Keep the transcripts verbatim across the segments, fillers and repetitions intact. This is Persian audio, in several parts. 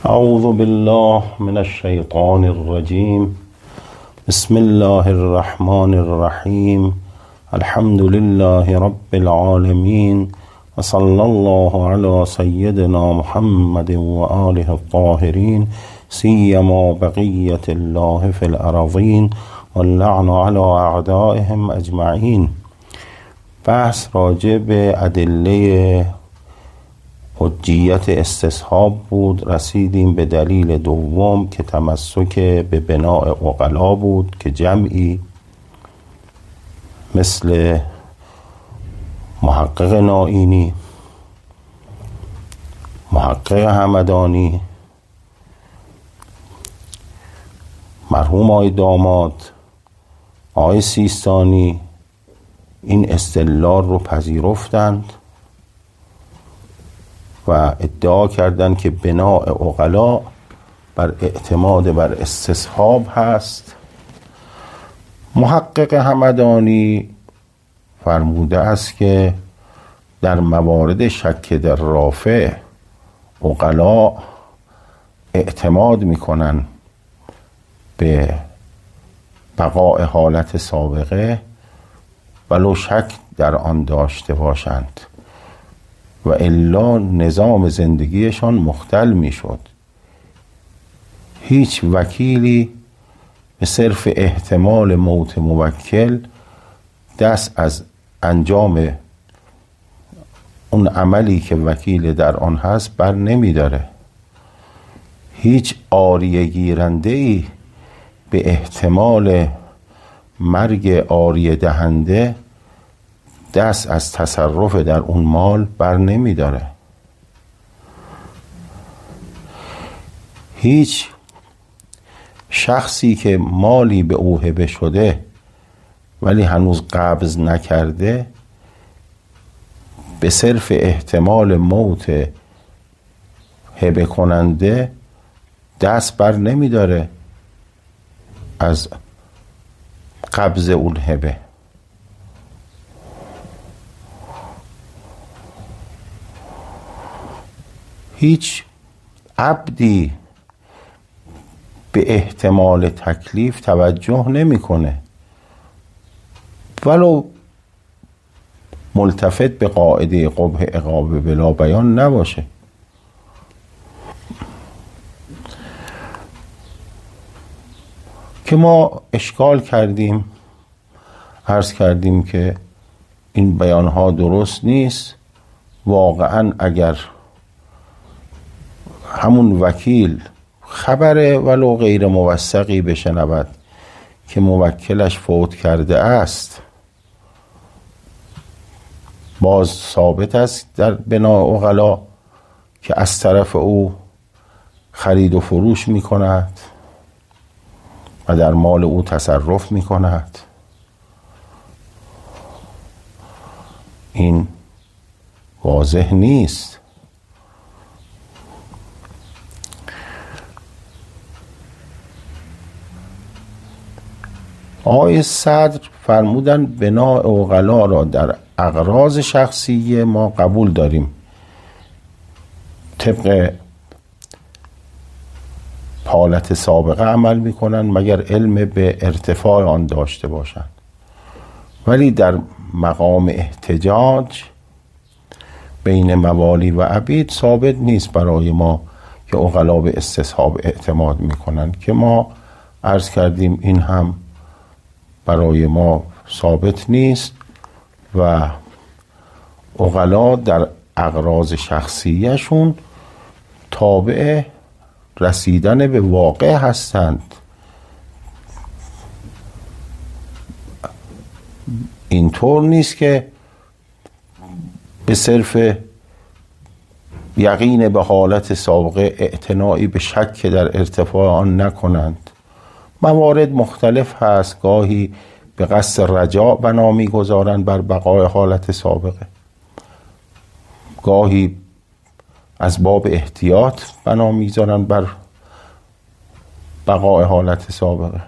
اعوذ بالله من الشیطان الرجیم. بسم الله الرحمن الرحیم. الحمد لله رب العالمین و صلی الله علی سیدنا محمد و آله الطاهرین سیما بقیت الله فی الارضین واللعن علی اعدائهم اجمعین. بحث راجع به ادله حجیت استصحاب بود. رسیدیم به دلیل دوم که تمسک به بناء عقلا بود که جمعی مثل محقق نائینی، محقق همدانی، مرحوم آقای داماد، آقای سیستانی این استدلال رو پذیرفتند و ادعا کردند که بناء عقلا بر اعتماد بر استصحاب هست. محقق همدانی فرموده است که در موارد شک در رافع عقلا اعتماد میکنن به بقاء حالت سابقه ولو شک در آن داشته باشند و الا نظام زندگیشان مختل میشد. هیچ وکیلی به صرف احتمال موت موکل دست از انجام اون عملی که وکیل در آن هست بر نمی داره. هیچ عاریه گیرنده ای به احتمال مرگ عاریه دهنده دست از تصرف در اون مال بر نمی داره. هیچ شخصی که مالی به او هبه شده ولی هنوز قبض نکرده به صرف احتمال موت هبه کننده دست بر نمی داره از قبض اون هبه. هیچ عبدی به احتمال تکلیف توجه نمیکنه ولو ملتفت به قاعده قبح عقاب بلا بیان نباشه. که ما اشکال کردیم، عرض کردیم که این بیانها درست نیست. واقعا اگر همون وکیل خبر ولو غیر موثقی بشنود که موکلش فوت کرده است، باز ثابت است در بناء عقلا که از طرف او خرید و فروش می کند و در مال او تصرف می کند. این واضح نیست. آقای صدر فرمودن بناء عقلا را در اغراض شخصی ما قبول داریم طبق حالت سابقه عمل میکنن مگر علم به ارتفاع آن داشته باشند، ولی در مقام احتجاج بین موالی و عبید ثابت نیست برای ما که عقلا به استصحاب اعتماد میکنن. که ما عرض کردیم این هم برای ما ثابت نیست و عقلا در اغراض شخصیشون تابع رسیدن به واقع هستند. اینطور نیست که به صرف یقین به حالت سابقه اعتنایی به شک در ارتفاع آن نکنند. موارد مختلف هست. گاهی به قصد رجاء بنا می‌گذارند بر بقای حالت سابقه، گاهی از باب احتیاط بنا می‌گذارند بر بقای حالت سابقه.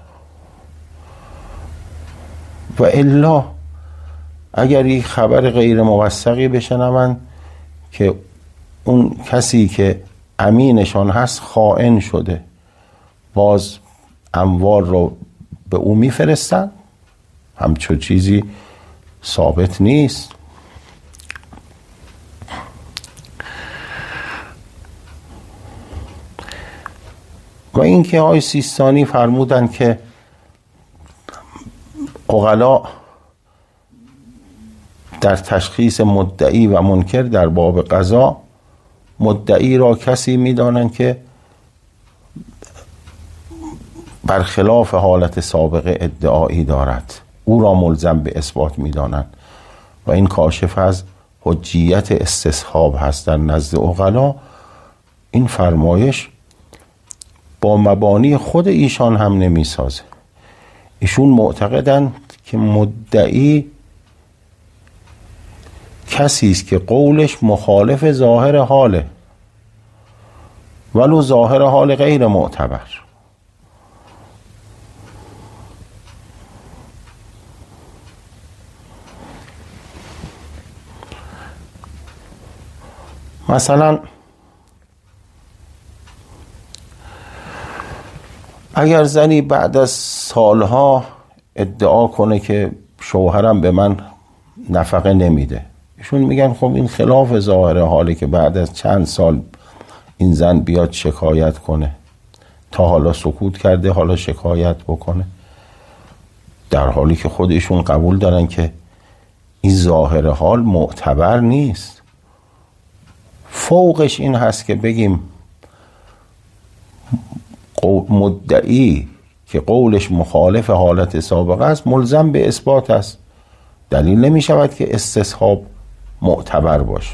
و الا اگر یک خبر غیر موثقی بشنوند که اون کسی که امینشان هست خائن شده، باز اموال رو به او میفرستن؟ همچو چیزی ثابت نیست. و اینکه آقای سیستانی فرمودن که عقلا در تشخیص مدعی و منکر در باب قضا، مدعی را کسی می‌دانند که برخلاف حالت سابقه ادعایی دارد، او را ملزم به اثبات می‌دانند و این کاشف از حجیت استصحاب هست در نزد عقلا. این فرمایش با مبانی خود ایشان هم نمی‌سازه. ایشون معتقدند که مدعی کسی است که قولش مخالف ظاهر حاله، ولو ظاهر حال غیر معتبر. مثلا اگر زنی بعد از سالها ادعا کنه که شوهرم به من نفقه نمیده، ایشون میگن خب این خلاف ظاهر حاله که بعد از چند سال این زن بیاد شکایت کنه، تا حالا سکوت کرده حالا شکایت بکنه، در حالی که خودشون قبول دارن که این ظاهر حال معتبر نیست. فوقش این هست که بگیم مدعی که قولش مخالف حالت سابقه است ملزم به اثبات است، دلیل نمی شود که استصحاب معتبر باشه.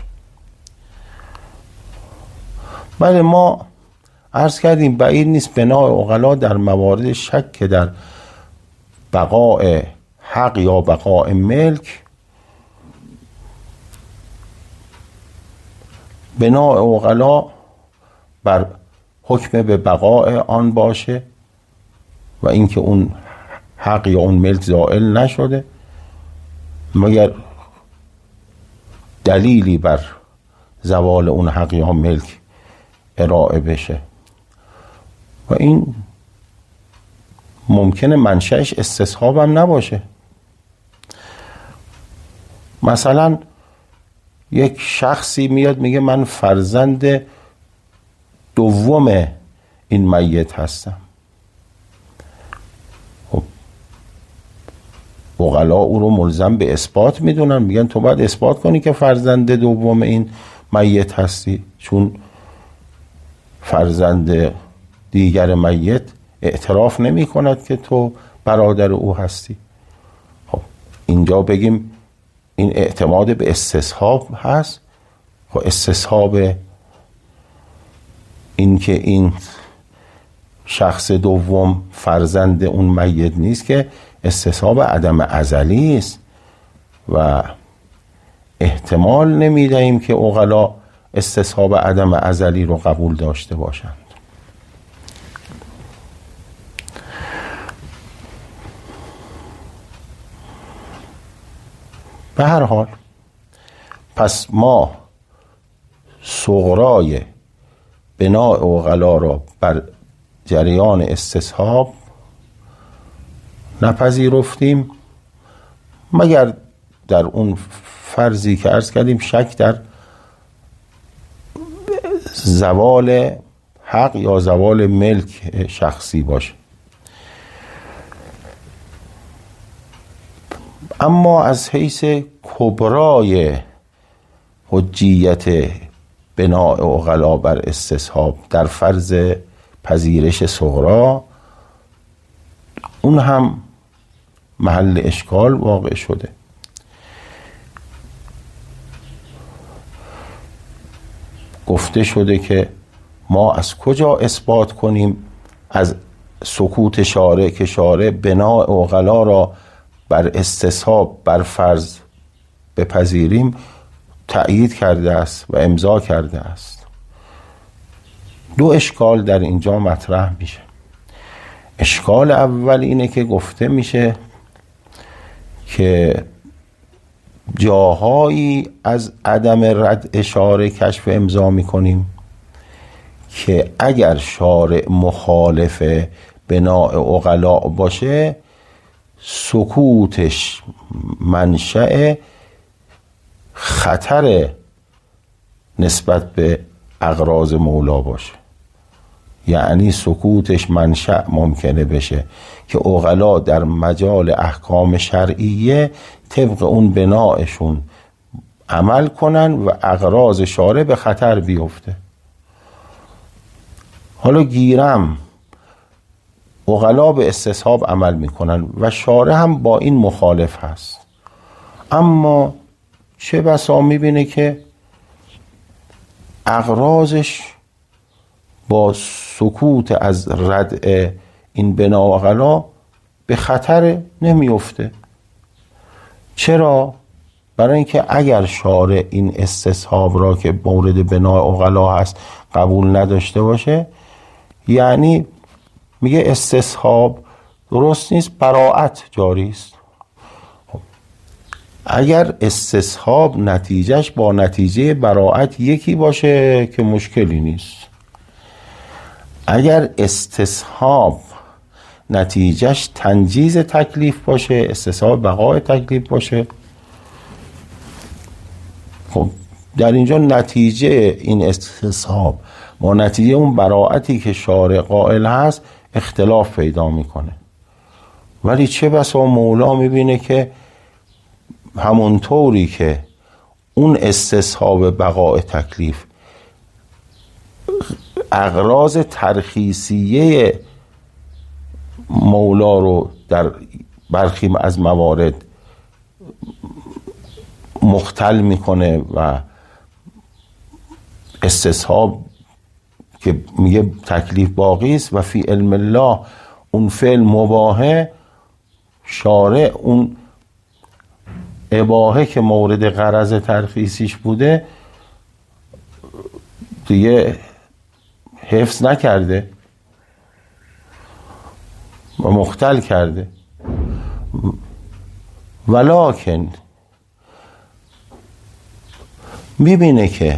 بله، ما عرض کردیم بعید نیست بناء عقلا در موارد شک که در بقاء حق یا بقاء ملک، بناء عقلا بر حکم به بقاء آن باشه و اینکه اون حق یا اون ملک زائل نشده مگر دلیلی بر زوال اون حق یا ملک ارائه بشه و این ممکنه منشأش استصحاب هم نباشه. مثلا یک شخصی میاد میگه من فرزند دوم این میت هستم، خب عقلا او رو ملزم به اثبات میدونن، میگن تو باید اثبات کنی که فرزند دوم این میت هستی، چون فرزند دیگر میت اعتراف نمی کند که تو برادر او هستی. خب اینجا بگیم این اعتماد به استصحاب هست. خب استصحاب این که این شخص دوم فرزند اون میت نیست که استصحاب عدم ازلی است و احتمال نمیدهیم که عقلا استصحاب عدم ازلی رو قبول داشته باشند. به هر حال پس ما صغرای بناء عقلا را بر جریان استصحاب نپذیرفتیم مگر در اون فرضی که عرض کردیم شک در زوال حق یا زوال ملک شخصی باشه. اما از حیث کبرای حجیت بناء عقلا بر استصحاب در فرض پذیرش صغرا، اون هم محل اشکال واقع شده. گفته شده که ما از کجا اثبات کنیم از سکوت شارع که شارع بناء عقلا را بر استصحاب بر فرض بپذیریم تأیید کرده است و امضا کرده است. دو اشکال در اینجا مطرح میشه. اشکال اول اینه که گفته میشه که جاهایی از عدم رد اشاره کشف امضا میکنیم که اگر شارع مخالف بناء عقلا باشه سکوتش منشأ خطر نسبت به اغراض مولا باشه. یعنی سکوتش منشأ ممکنه بشه که عقلا در مجال احکام شرعیه طبق اون بنایشون عمل کنن و اغراض شارع به خطر بیفته. حالا گیرم عقلا به استصحاب عمل میکنن و شارع هم با این مخالف هست، اما چه بسا میبینه که اغراضش با سکوت از ردع این بنا عقلا به خطر نمیفته. چرا؟ برای اینکه اگر شارع این استصحاب را که مورد بنا عقلا هست قبول نداشته باشه، یعنی میگه استصحاب درست نیست، براءت جاری است. اگر استصحاب نتیجهش با نتیجه براءت یکی باشه که مشکلی نیست. اگر استصحاب نتیجهش تنجیز تکلیف باشه، استصحاب بقای تکلیف باشه، خب در اینجا نتیجه این استصحاب با نتیجه اون براءتی که شارع قائل هست اختلاف پیدا میکنه. ولی چه بسا مولا میبینه که همونطوری که اون استصحاب بقای تکلیف اغراض ترخیصیه مولا رو در برخی از موارد مختل میکنه و استصحاب که میگه تکلیف باقی است و فی علم الله اون فعل مباهه، شارع اون اباهه که مورد غرض ترخیصیش بوده دیگه حفظ نکرده و مختل کرده. ولکن میبینه که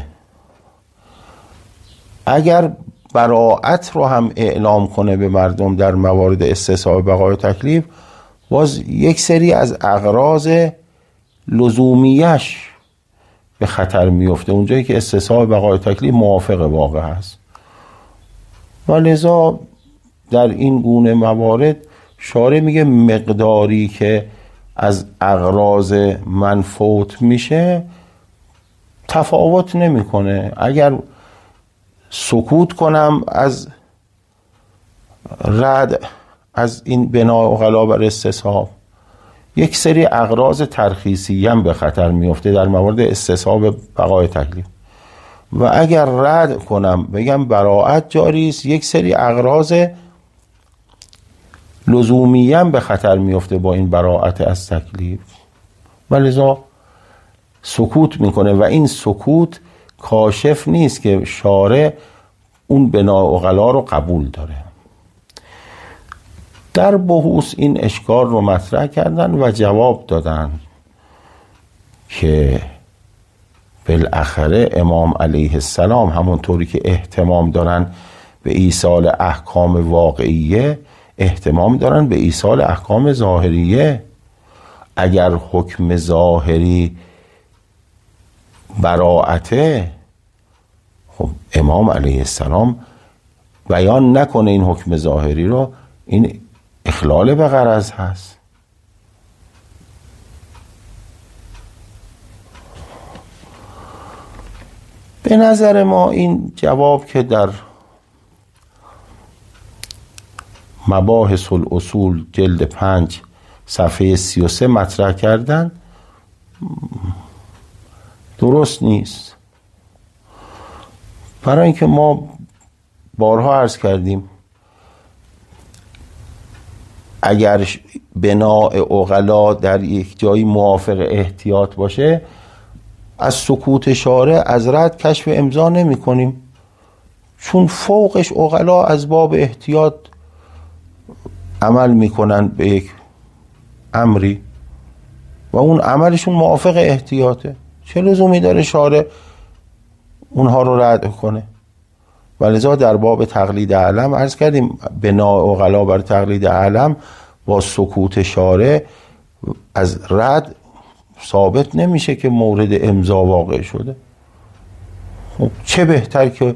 اگر براءت رو هم اعلام کنه به مردم در موارد استصحاب بقای تکلیف، باز یک سری از اغراض لزومیش به خطر میفته اونجایی که استصحاب بقای تکلیف موافق واقع هست. و لذا در این گونه موارد شارع میگه مقداری که از اغراض من فوت میشه تفاوت نمیکنه. اگر سکوت کنم از رد از این بنا عقلا بر استصحاب، یک سری اغراض ترخیصی هم به خطر میفته در مورد استصحاب بقای تکلیف. و اگر رد کنم بگم براءت جاری است، یک سری اغراض لزومی هم به خطر میفته با این براءت از تکلیف. ولذا سکوت میکنه و این سکوت کاشف نیست که شارع اون بنا عقلا رو قبول داره. در بحوث این اشکال رو مطرح کردن و جواب دادن که بالاخره امام علیه السلام همونطوری که اهتمام دارن به ایصال احکام واقعیه، اهتمام دارن به ایصال احکام ظاهریه. اگر حکم ظاهری براءته، خب امام علیه السلام بیان نکنه این حکم ظاهری رو، این اخلال به غرض هست. به نظر ما این جواب که در مباحث الاصول جلد پنج صفحه سی و سه مطرح کردن درست نیست. برای اینکه ما بارها عرض کردیم اگر بناء عقلا در یک جایی موافق احتیاط باشه، از سکوت شارع از رد کشف امضا نمی کنیم، چون فوقش عقلا از باب احتیاط عمل میکنن به یک امری و اون عملشون موافق احتیاطه. چه لزومی داره شارع اونها رو رد کنه؟ ولذا در باب تقلید علم عرض کردیم بناء عقلا بر تقلید علم با سکوت شارع از رد ثابت نمیشه که مورد امضا واقع شده. خب چه بهتر که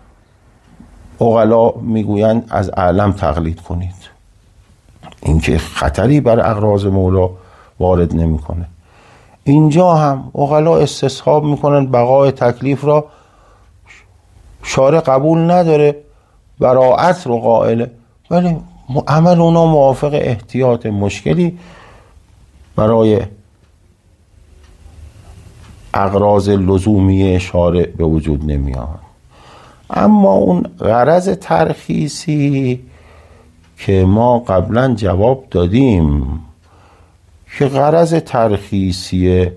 عقلا میگویند از علم تقلید کنید، اینکه خطری بر اغراض مولا وارد نمیکنه. اینجا هم عقلا استصحاب میکنن بقای تکلیف را، شارع قبول نداره، براءت رو قائله، ولی عمل اونا موافق احتیاط، مشکلی برای اغراض لزومی شارع به وجود نمیاد. اما اون غرض ترخیصی که ما قبلا جواب دادیم که غرض ترخیصی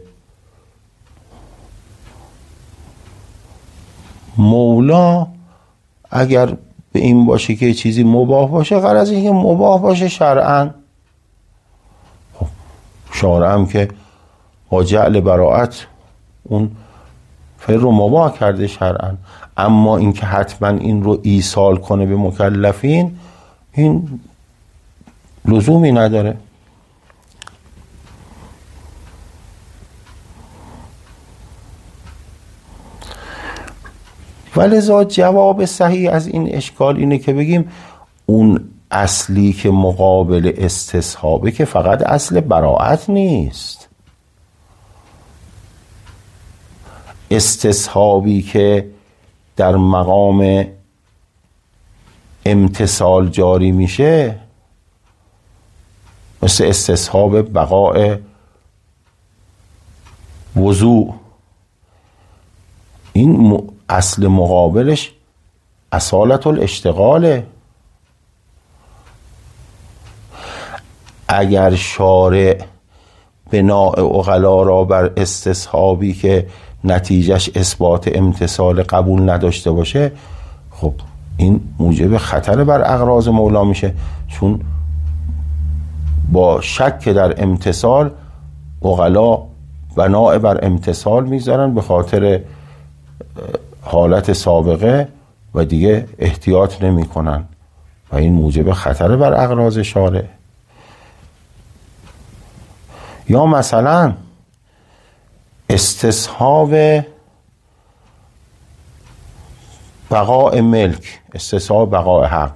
مولا اگر به این باشه که چیزی مباح باشه، غرض این که مباح باشه شرعاً. خب شارع هم که با جعل براءت اون فعل رو مباح کرده شرعاً، اما اینکه حتما این رو ایصال کنه به مکلفین این لزومی نداره. ولذا جواب صحیح از این اشکال اینه که بگیم اون اصلی که مقابل استصحابه که فقط اصل براءت نیست. استصحابی که در مقام امتثال جاری میشه مثل استصحاب بقاء وضوء، این اصل مقابلش اصالت الاشتغاله. اگر شارع بناء عقلا را بر استصحابی که نتیجهش اثبات امتثال قبول نداشته باشه، خب این موجب خطر بر اغراض مولا میشه، چون با شک در امتثال عقلا بناء بر امتثال میذارن به خاطر حالت سابقه و دیگه احتیاط نمی کنن و این موجب خطر بر اغراض شارع. یا مثلا استصحاب بقاء ملک، استصحاب بقاء حق،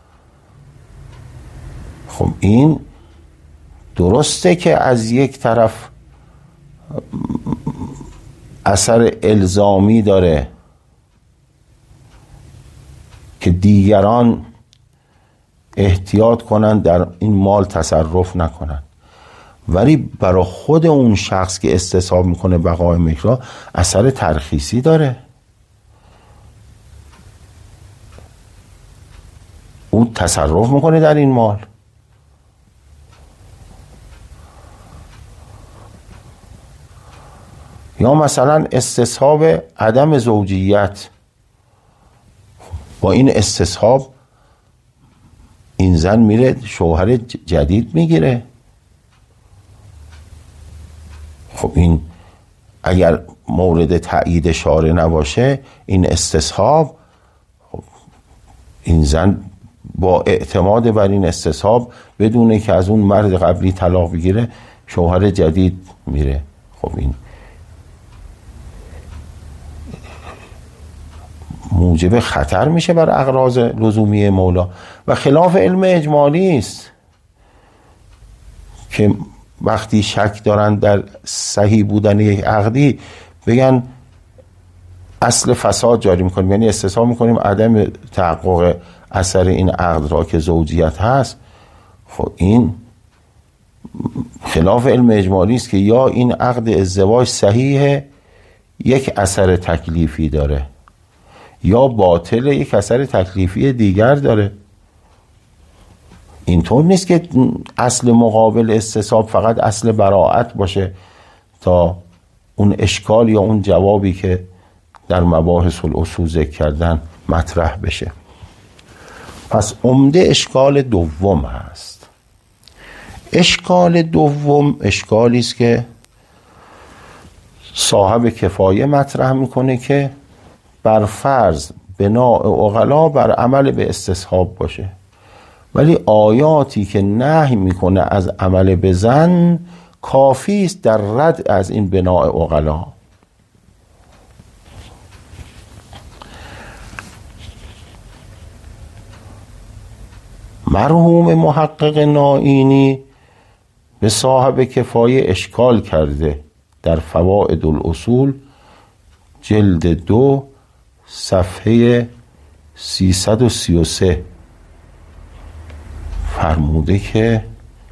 خب این درسته که از یک طرف اثر الزامی داره که دیگران احتیاط کنن در این مال تصرف نکنن، ولی برای خود اون شخص که استصحاب میکنه بقای ملک را اثر ترخیصی داره. او تصرف میکنه در این مال. یا مثلا استصحاب عدم زوجیت، با این استصحاب این زن میره شوهر جدید میگیره. خب این اگر مورد تأیید شارع نباشه این استصحاب، خب این زن با اعتماد بر این استصحاب بدونه که از اون مرد قبلی طلاق بگیره شوهر جدید میره. خب این موجب خطر میشه بر اغراض لزومی مولا و خلاف علم اجمالی است که وقتی شک دارن در صحیح بودن یک عقدی بگن اصل فساد جاری میکنیم، یعنی استصحاب میکنیم عدم تحقق اثر این عقد را که زوجیت هست. خب این خلاف علم اجمالی است که یا این عقد ازدواج صحیحه یک اثر تکلیفی داره، یا باطل یک اثر تکلیفی دیگر داره. اینطور نیست که اصل مقابل استصحاب فقط اصل براءت باشه تا اون اشکال یا اون جوابی که در مباحث الاصول ذکر کردن مطرح بشه. پس عمده اشکال دوم هست. اشکال دوم اشکالی است که صاحب کفایه مطرح میکنه که بر فرض بناء عقلا بر عمل به استصحاب باشه، ولی آیاتی که نهی میکنه از عمل به ظن کافی است در رد از این بناء عقلا. مرحوم محقق نائینی به صاحب کفایه اشکال کرده در فوائد الاصول جلد دو صفحه سیصد و سی و سه فرموده که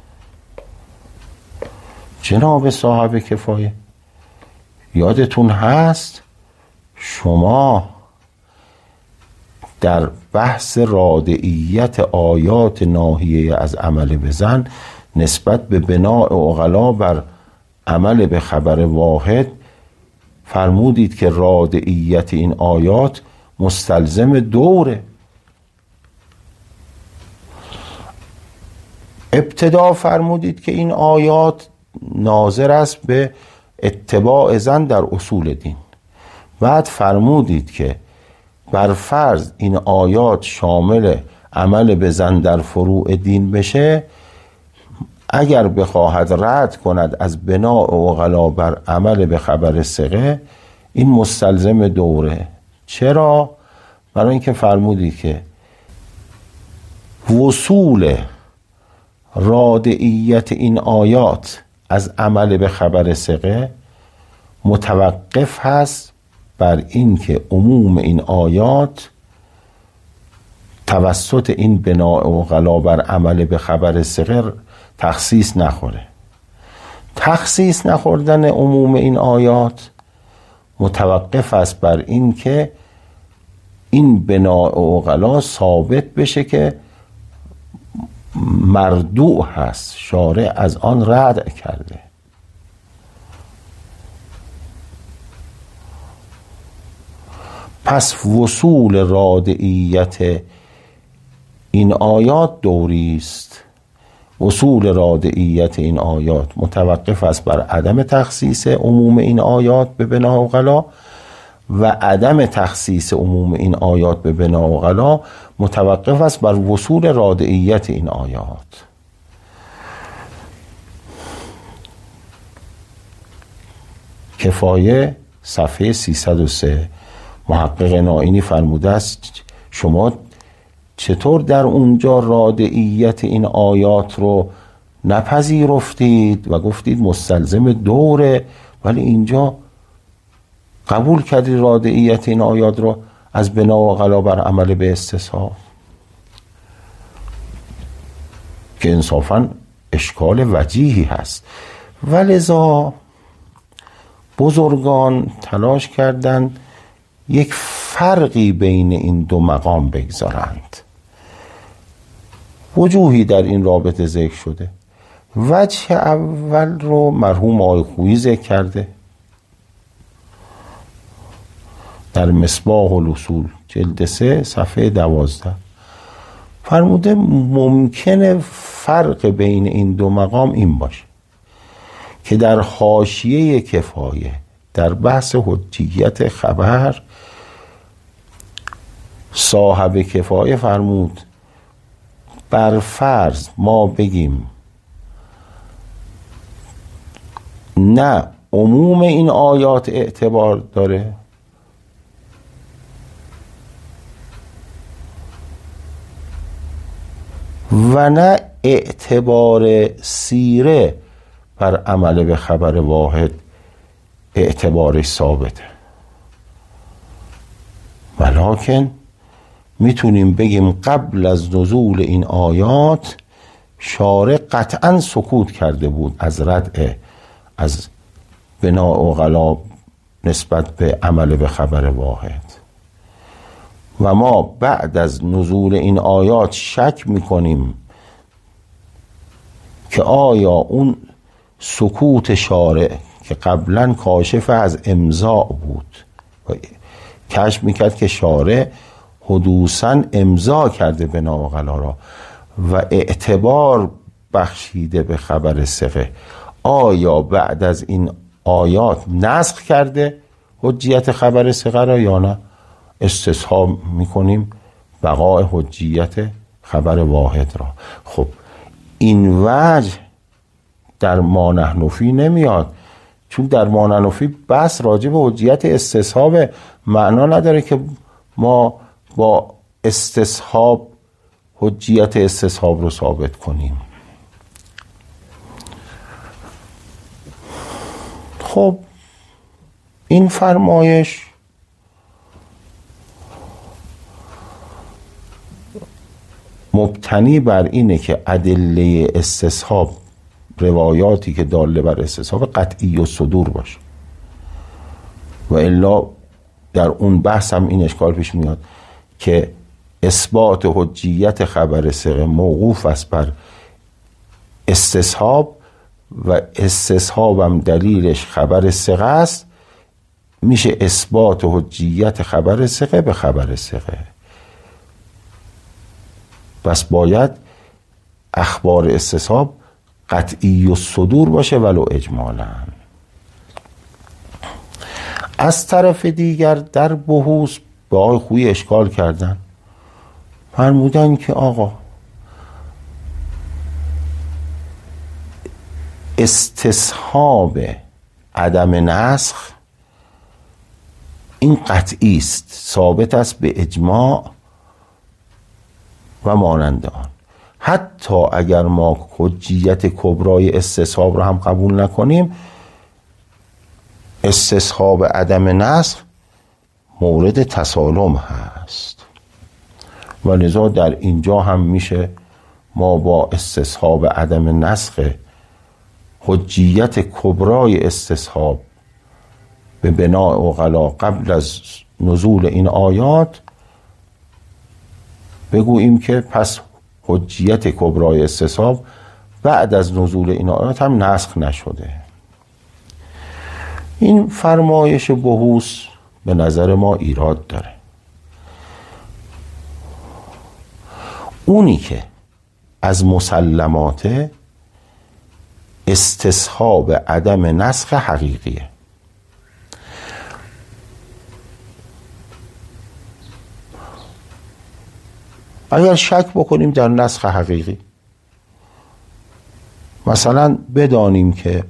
جناب صاحب کفایه، یادتون هست شما در بحث رادعیت آیات ناهیه از عمل به ظن نسبت به بناء عقلا بر عمل به خبر واحد فرمودید که رادعیت این آیات مستلزم دوره. ابتدا فرمودید که این آیات ناظر است به اتباع ظن در اصول دین. بعد فرمودید که بر فرض این آیات شامل عمل به ظن در فروع دین بشه، اگر بخواهد رد کند از بناء عقلا بر عمل به خبر ثقه، این مستلزم دوره. چرا؟ برای اینکه فرمودید که وصول رادعیت این آیات از عمل به خبر ثقه متوقف هست بر این که عموم این آیات توسط این بناء عقلا بر عمل به خبر ثقه تخصیص نخوره. تخصیص نخوردن عموم این آیات متوقف است بر این که این بناء عقلا ثابت بشه که مردوع هست، شارع از آن رد کرده. پس وصول رادعیت این آیات دوری است. وصول رادعیت این آیات متوقف است بر عدم تخصیص عموم این آیات به بناء عقلا و عدم تخصیص عموم این آیات به بناء عقلا متوقف است بر وصول رادعیت این آیات. کفایه صفحه سیصد و سه محقق نائینی فرموده است شما چطور در اونجا رادعیت این آیات رو نپذیرفتید و گفتید مستلزم دوره، ولی اینجا قبول کردید رادعیت این آیات رو از بناء عقلا بر عمل به استصحاب، که انصافاً اشکال وجیهی هست. ولذا بزرگان تلاش کردند یک فرقی بین این دو مقام بگذارند. وجوهی در این رابطه ذکر شده. وجه اول رو مرحوم آقای خویی ذکر کرده در مصباح الاصول جلد سه صفحه دوازده. فرموده ممکنه فرق بین این دو مقام این باشه که در حاشیه کفایه در بحث حجیت خبر صاحب کفایه فرمود بر فرض ما بگیم نه عموم این آیات اعتبار داره و نه اعتبار سیره بر عمل به خبر واحد اعتبارش ثابته، ولکن میتونیم بگیم قبل از نزول این آیات شارع قطعا سکوت کرده بود از رد از بناء عقلا نسبت به عمل به خبر واحد، و ما بعد از نزول این آیات شک میکنیم که آیا اون سکوت شارع که قبلا کاشف از امضا بود و کشف میکرد که شارع حدوثاً امضا کرده بناء عقلا را و اعتبار بخشیده به خبر ثقه، آیا بعد از این آیات نسخ کرده حجیت خبر ثقه را یا نه؟ استصحاب میکنیم بقای حجیت خبر واحد را. خب این وجه در ما نحن فی نمیاد، چون در ما نحن فی بس راجع به حجیت استصحاب، معنا نداره که ما با استصحاب حجیت استصحاب رو ثابت کنیم. خب این فرمایش مبتنی بر اینه که ادله استصحاب، روایاتی که داله بر استصحاب، قطعی و صدور باشه، و الا در اون بحث هم این اشکال پیش میاد که اثبات حجیت خبر ثقه موقوف است بر استصحاب و استصحاب هم دلیلش خبر ثقه است، میشه اثبات حجیت خبر ثقه به خبر ثقه. بس باید اخبار استصحاب قطعی و صدور باشه ولو اجمالا. از طرف دیگر در بحوث به آقای خویی اشکال کردن، فرمودن که آقا استصحاب عدم نسخ این قطعی است، ثابت است به اجماع و مانند آن. حتی اگر ما حجیت کبرای استصحاب را هم قبول نکنیم، استصحاب عدم نسخ مورد تسالم هست و لذا در اینجا هم میشه ما با استصحاب عدم نسخ حجیت کبرای استصحاب به بناء عقلا قبل از نزول این آیات بگوییم که پس حجیت کبرای استصحاب بعد از نزول این آیات هم نسخ نشده. این فرمایش بحوث به نظر ما ایراد داره. اونی که از مسلمات استصحاب عدم نسخ حقیقیه. اگر شک بکنیم در نسخ حقیقی، مثلا بدانیم که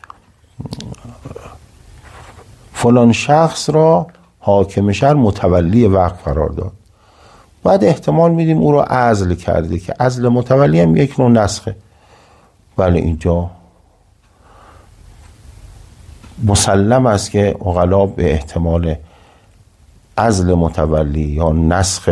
فلان شخص را حاکم شهر متولی وقت قرار داد، بعد احتمال میدیم او را عزل کرده که عزل متولی هم یک نوع نسخه، ولی اینجا مسلم است که عقلا به احتمال عزل متولی یا نسخ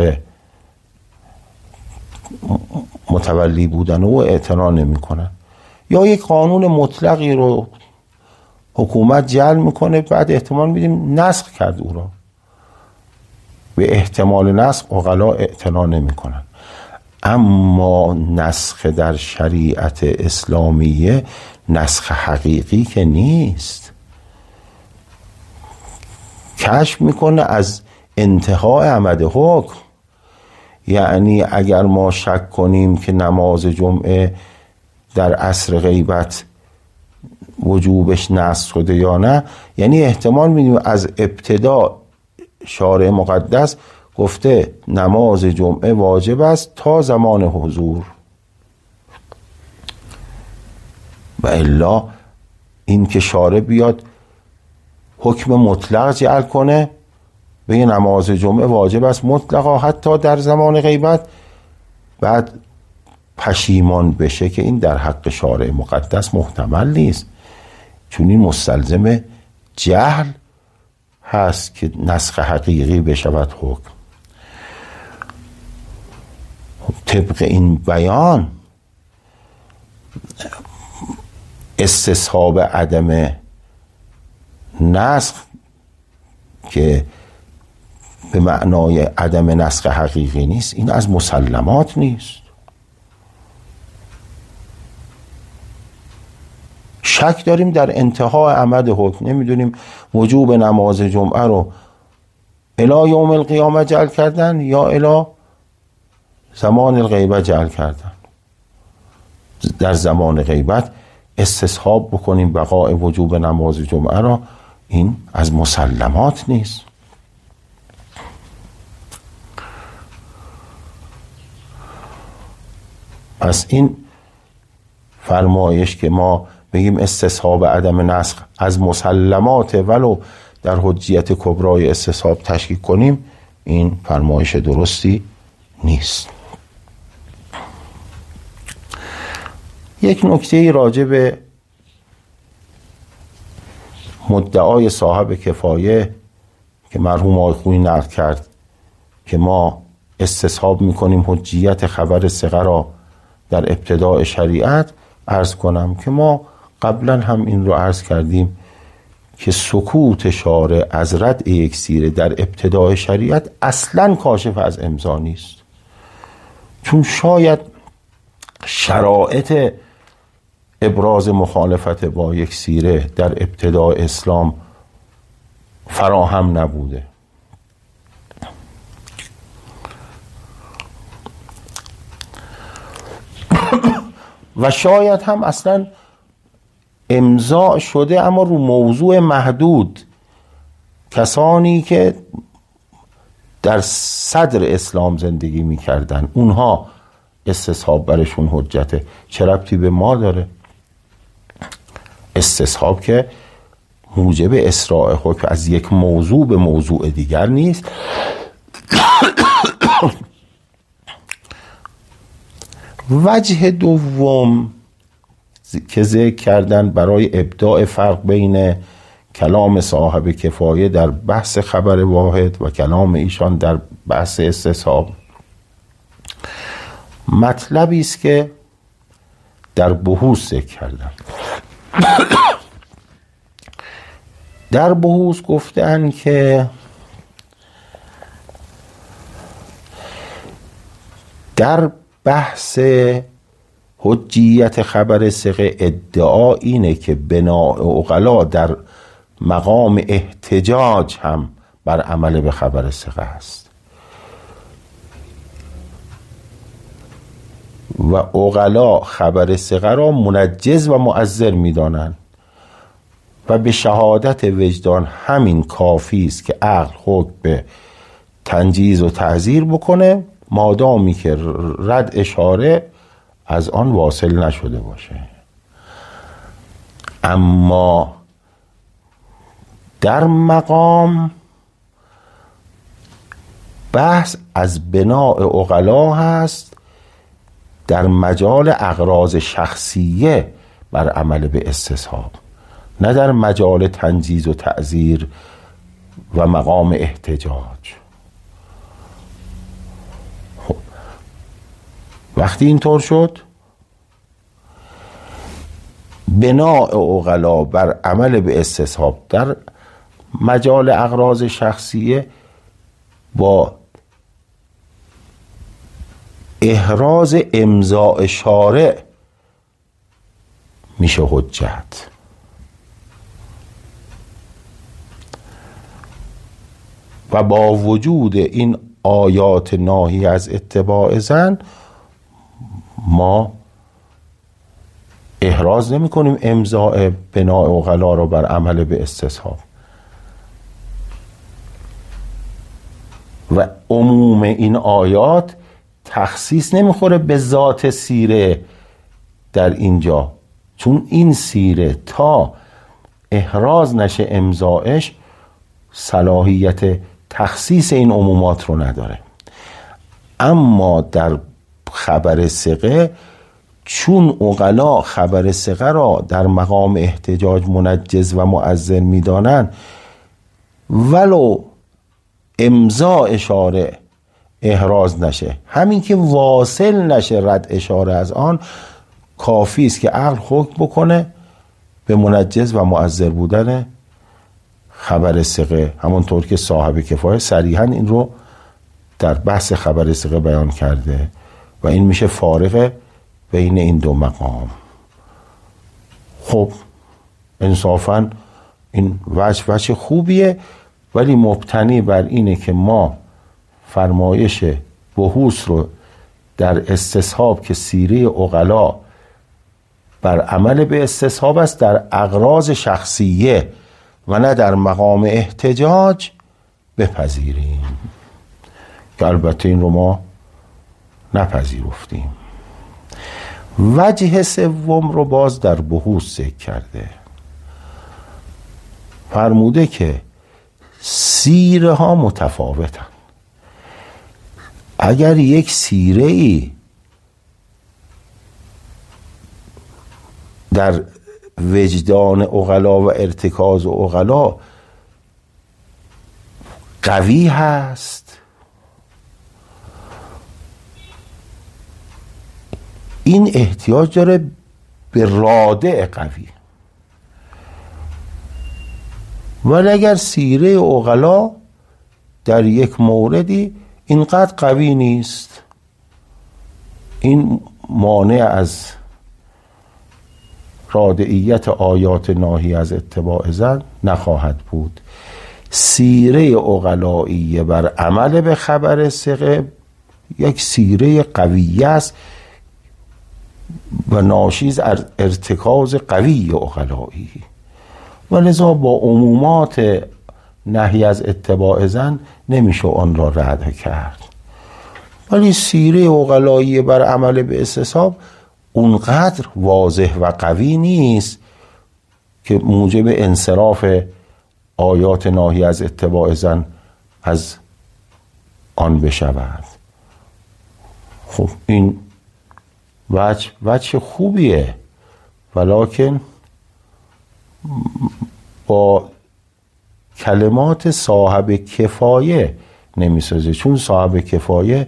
متولی بودن او اعتنا نمی کنن. یا یک قانون مطلقی رو حکومت جعل میکنه، بعد احتمال میدیم نسخ کرد او را، به احتمال نسخ عقلا اعتنا نمی کنن. اما نسخ در شریعت اسلامیه نسخ حقیقی که نیست، کشف میکنه از انتهای عمد حکم. یعنی اگر ما شک کنیم که نماز جمعه در عصر غیبت وجوبش نسخ شده یا نه، یعنی احتمال میدیم از ابتدا شارع مقدس گفته نماز جمعه واجب است تا زمان حضور، و الا این که شارع بیاد حکم مطلق جعل کنه به نماز جمعه واجب است مطلقا حتی در زمان غیبت، بعد پشیمان بشه که این در حق شارع مقدس محتمل نیست، چون این مستلزم جهل هست که نسخ حقیقی بشود حکم. طبق این بیان استصحاب عدم نسخ که به معنای عدم نسخ حقیقی نیست، این از مسلمات نیست. شک داریم در انتهای عمد حکم، نمیدونیم وجوب نماز جمعه رو الی یوم القیامه جعل کردن یا الی زمان الغیبه جعل کردن. در زمان غیبت استصحاب بکنیم بقای وجوب نماز جمعه را، این از مسلمات نیست. پس این فرمایش که ما بگیم استصحاب عدم نسخ از مسلمات ولو در حجیت کبرای استصحاب تشکیک کنیم، این فرمایش درستی نیست. یک نکته راجع به مدعای صاحب کفایه که مرحوم آقای خویی نقل کرد که ما استصحاب میکنیم حجیت خبر ثقه را در ابتداء شریعت، عرض کنم که ما قبلا هم این رو عرض کردیم که سکوت شارع از رد یک سیره در ابتداء شریعت اصلا کاشف از امضا نیست، چون شاید شرایط ابراز مخالفت با یک سیره در ابتداء اسلام فراهم نبوده. و شاید هم اصلا امضا شده اما رو موضوع محدود، کسانی که در صدر اسلام زندگی میکردن اونها استصحاب برشون حجته. چه ربطی به ما داره؟ استصحاب که موجب اسراع حکم از یک موضوع به موضوع دیگر نیست. وجه دوم که ذکر کردن برای ابداع فرق بین کلام صاحب کفایه در بحث خبر واحد و کلام ایشان در بحث استصحاب، مطلبی است که در بحوث ذکر کردن. در بحوث گفتن که در بحث حجیت خبر ثقه ادعا اینه که بناء عقلا در مقام احتجاج هم بر عمل به خبر ثقه است و عقلا خبر ثقه را منجز و مؤثر می‌دانند و به شهادت وجدان همین کافی است که عقل حکم به تنجیز و تعزیر بکنه، مادامی که رد اشاره از آن واصل نشده باشه. اما در بحث از بناء عقلا هست در مجال اغراض شخصیه بر عمل به استصحاب، نه در مجال تنجیز و تعزیر و مقام احتجاج. خب وقتی اینطور شد، بناء عقلا بر عمل به استصحاب در مجال اغراض شخصیه با احراز امضاء شارع میشه حجت. و با وجود این آیات ناهی از اتباع زن، ما احراز نمی کنیم امضاء بناء عقلا را بر عمل به استصحاب. و عموم این آیات تخصیص نمیخوره به ذات سیره در اینجا، چون این سیره تا احراز نشه امضاءش صلاحیت تخصیص این عمومات رو نداره. اما در خبر ثقه، چون عقلا خبر ثقه را در مقام احتجاج منجز و مؤذن میدانن، ولو امضاء اشاره احراز نشه، همین که واصل نشه رد اشاره از آن، کافی است که عقل حکم بکنه به منجز و مؤثر بودن خبر ثقه، همونطور که صاحب کفایه صریحا این رو در بحث خبر ثقه بیان کرده و این میشه فارق بین این دو مقام. خب انصافا این وجه وجه خوبیه، ولی مبتنی بر اینه که ما فرمایش بحوث رو در استصحاب که سیره عقلا بر عمل به استصحاب است در اغراض شخصیه و نه در مقام احتجاج بپذیریم، که البته این رو ما نپذیرفتیم. وجه سوم رو باز در بحوث ذکر کرده، فرموده که سیره ها متفاوتن. اگر یک سیره ای در وجدان عقلا و ارتکاز عقلا قوی هست، این احتیاج داره به رادع قوی. ولی اگر سیره عقلا در یک موردی اینقدر قوی نیست، این مانع از رادعیت آیات ناهی از اتباع ظن نخواهد بود. سیره عقلایی بر عمل به خبر ثقه یک سیره قوی است و ناشی از ارتکاز قوی عقلایی، و لذا با عمومات نهی از اتباع ظن نمیشه آن را رد کرد. ولی سیره عقلایی بر عمل به استصحاب اونقدر واضح و قوی نیست که موجب انصراف آیات ناهی از اتباع ظن از آن بشود. خب این وجه وجه خوبیه، ولکن با کلمات صاحب کفایه نمیسازه، چون صاحب کفایه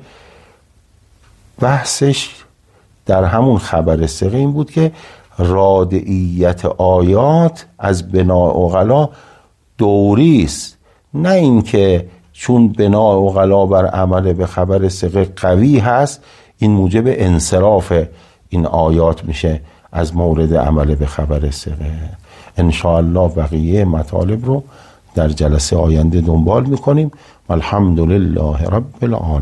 بحثش در همون خبر ثقه این بود که رادعیت آیات از بناء عقلا دوری است، نه اینکه چون بناء عقلا بر عمل به خبر ثقه قوی هست این موجب انصراف این آیات میشه از مورد عمل به خبر ثقه. ان شاء الله بقیه مطالب رو در جلسه آینده دنبال میکنیم. الحمدلله رب العالمین.